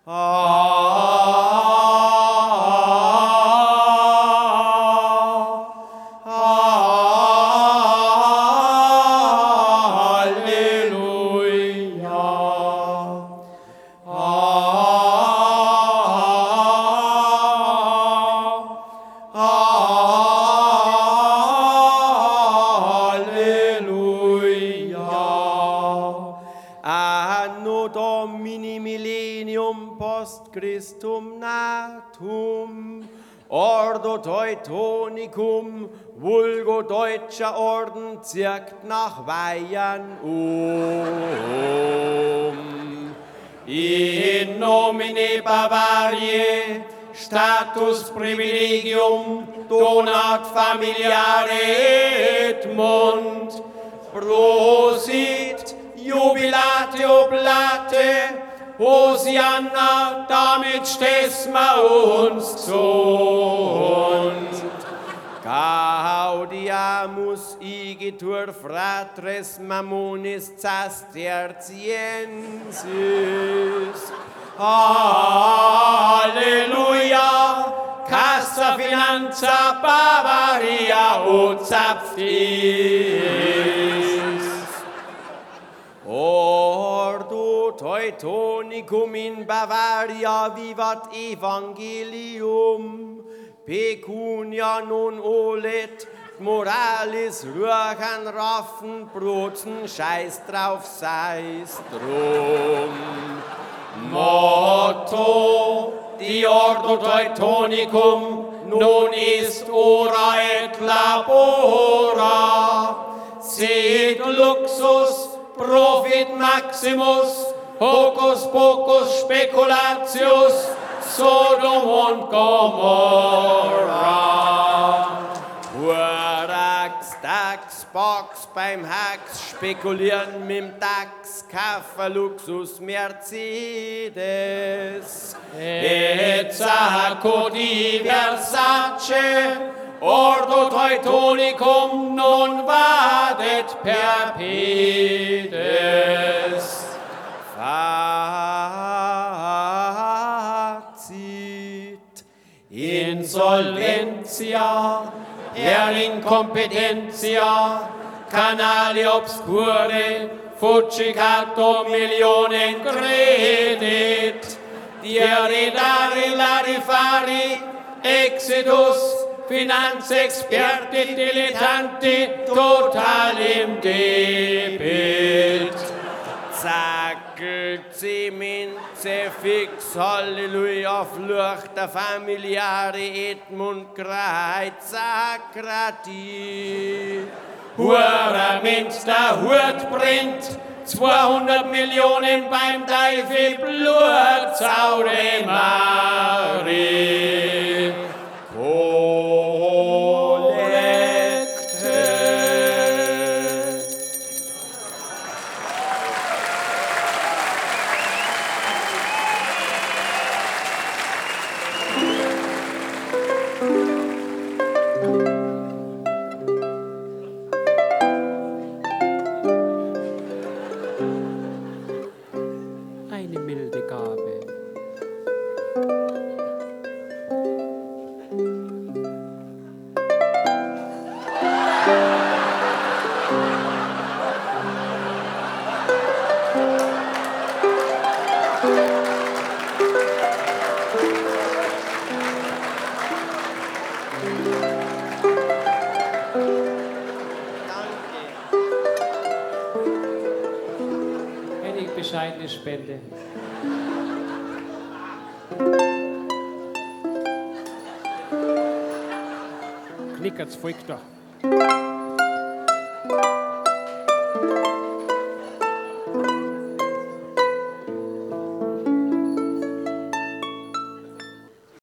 Anno Domini millennium post Christum natum, Ordo Teutonicum, vulgo Deutscher Orden, zirkt nach Weihern In nomine Bavariae, status privilegium, donat familiare Edmund, prosit, jubilate oblate, Hosianna, damit stehst ma uns gesund. Gaudiamus igitur fratres mamonis Cisterciensis. Halleluja, Cassa Finanza Bavaria ut Zapfis. Ordo Teutonicum in Bavaria vivat evangelium, pecunia non olet, moralis rühren, raffen, broten, scheiß drauf, sei's drum. Motto, die Ordo Teutonicum, non ist ora et labora, sed luxus, profit maximus, hocus pocus speculatius, Sodom und Gomorra. Hurax, Dax, Box beim Hax, spekulieren mit'm Dax, Kaffer, Luxus, Mercedes. Et Sacco di Versace, Ordo Teutonicum non vadet per pedes. Fazit. Insolventia, per incompetentia, canali obscure, fuccicato millionen credit, dieridari larifari, exodus, Finanzexperten, Dilettanti, total im Debit. Zackelt, Zeminze, Fix, Halleluja, Flucht der familiare Edmund Kreuz, Sakrati. Hure Minster, Hurtprint, 200 Millionen beim Teufel, Blut, Saude Marie. Eine milde Gabe. Eine bescheidene Spende. Knickert's, folgt doch.